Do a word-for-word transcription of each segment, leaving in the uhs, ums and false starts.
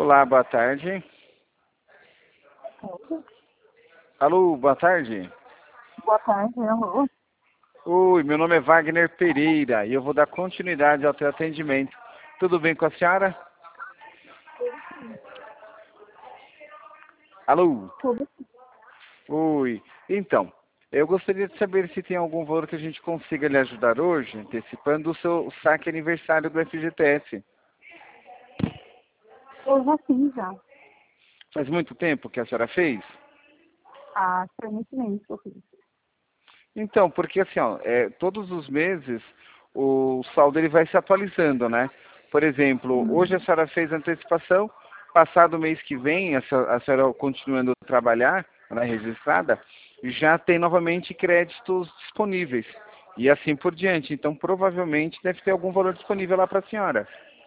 Olá, boa tarde. Alô, boa tarde. Boa tarde, alô. Oi, meu nome é Wagner Pereira e eu vou dar continuidade ao teu atendimento. Tudo bem com a senhora? Alô? Tudo. Oi. Então, eu gostaria de saber se tem algum valor que a gente consiga lhe ajudar hoje, antecipando o seu saque aniversário do F G T S. Eu já fiz já. Faz muito tempo que a senhora fez? Ah, foi muito bem que eu fiz. Então, porque assim, ó, é, todos os meses o saldo ele vai se atualizando, né? Por exemplo, hoje a senhora fez antecipação, passado o mês que vem, a senhora, a senhora continuando a trabalhar, né, registrada, já tem novamente créditos disponíveis. E assim por diante. Então, provavelmente deve ter algum valor disponível lá para a senhora.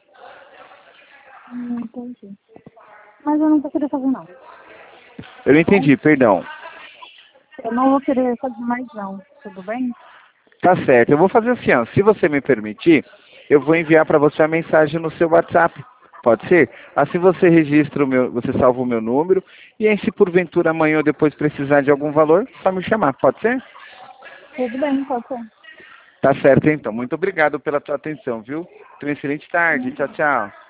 Hum, entendi. Mas eu não vou querer fazer não. Eu não entendi, perdão. Eu não vou querer fazer mais não, tudo bem? Tá certo. Eu vou fazer assim, ó. Se você me permitir, eu vou enviar para você a mensagem no seu WhatsApp. Pode ser? Assim você registra o meu, você salva o meu número e aí se porventura amanhã ou depois precisar de algum valor, só me chamar. Pode ser? Tudo bem, pode ser. Tá certo então. Muito obrigado pela tua atenção, viu? Tenha uma excelente tarde. Tchau, tchau.